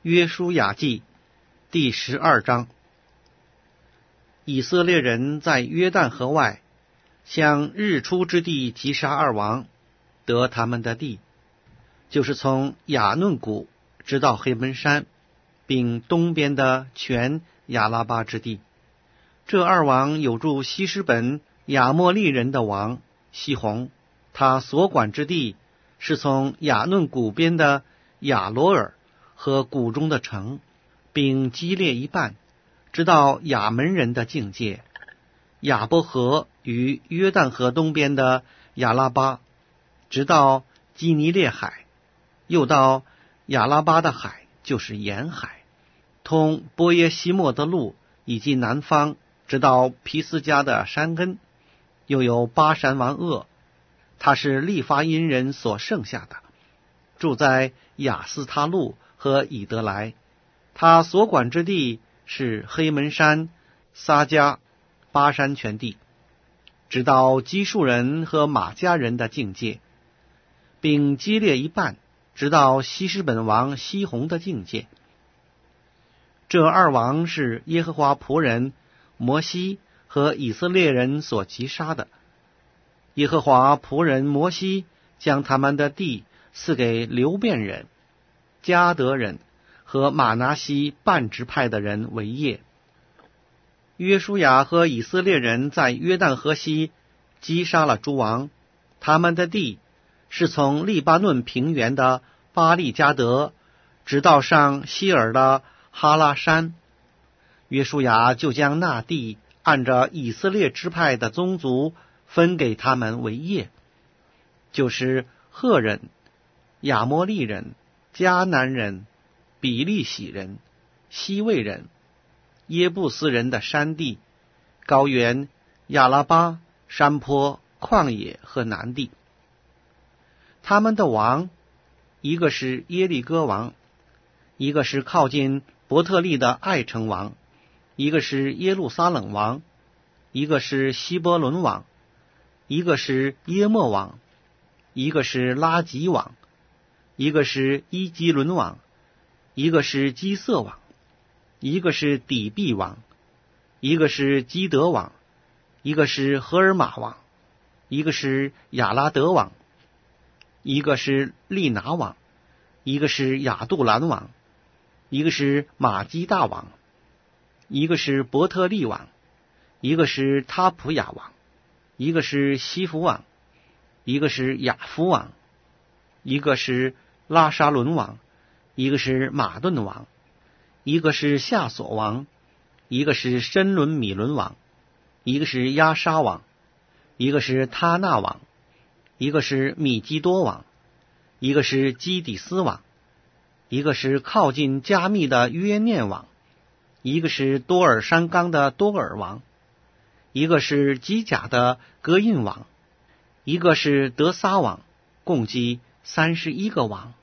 约书亚记第12章。以色列人在约旦河外，向日出之地击杀二王，得他们的地，就是从亚嫩谷直到黑门山，并东边的全亚拉巴之地。这二王有住西施本亚摩利人的王西宏，他所管之地是从亚嫩谷边的亚罗尔和谷中的城，并基列一半，直到亚门人的境界，亚伯河与约旦河东边的亚拉巴，直到基尼列海，又到亚拉巴的海，就是沿海，通波耶西莫的路，以及南方，直到皮斯加的山根。又有巴山王噩，他是利法因人所剩下的，住在亚斯他路和以德来。他所管之地是黑门山、撒迦、巴山全地，直到基述人和马加人的境界，并基列一半，直到西施本王西宏的境界。这二王是耶和华仆人摩西和以色列人所击杀的。耶和华仆人摩西将他们的地赐给流便人、迦得人和玛拿西半支派的人为业。约书亚和以色列人在约旦河西击杀了诸王，他们的地是从利巴嫩平原的巴利迦得直到上希尔的哈拉山。约书亚就将那地按照以色列支派的宗族分给他们为业，就是赫人、亚摩利人、迦南人、比利洗人、西魏人、耶布斯人的山地、高原、亚拉巴、山坡、旷野和南地。他们的王，一个是耶利哥王，一个是靠近伯特利的爱城王，一个是耶路撒冷王，一个是希伯伦王，一个是耶莫王，一个是拉吉王，一个是伊基伦王，一个是基色王，一个是底比王，一个是基德王，一个是荷尔玛王，一个是亚拉德王，一个是利拿王，一个是亚杜兰王，一个是马基大王，一个是伯特利王，一个是他普雅王，一个是西弗王，一个是亚夫王，一个是拉沙伦王，一个是马顿王，一个是夏索王，一个是申伦米伦王，一个是亚沙王，一个是他纳王，一个是米基多王，一个是基底斯王，一个是靠近加密的约念王，一个是多尔山冈的多尔王，一个是基甲的格印王，一个是德撒王，共计31个王。